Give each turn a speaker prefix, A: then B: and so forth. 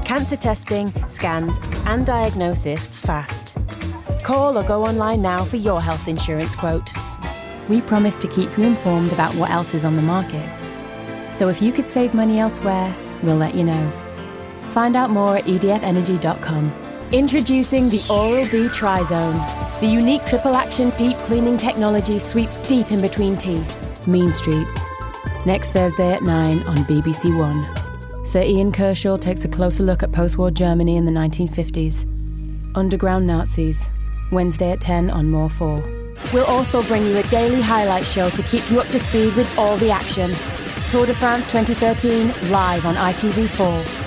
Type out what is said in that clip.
A: Cancer testing, scans and diagnosis fast. Call or go online now for your health insurance quote. We promise to keep you informed about what else is on the market. So if you could save money elsewhere, we'll let you know. Find out more at edfenergy.com. Introducing the Oral-B Tri-Zone. The unique triple-action deep cleaning technology sweeps deep in between teeth. Mean Streets. Next Thursday at 9 on BBC One. Sir Ian Kershaw takes a closer look at post-war Germany in the 1950s. Underground Nazis. Wednesday at 10 on More 4. We'll also bring you a daily highlight show to keep you up to speed with all the action. Tour de France 2013 live on ITV4.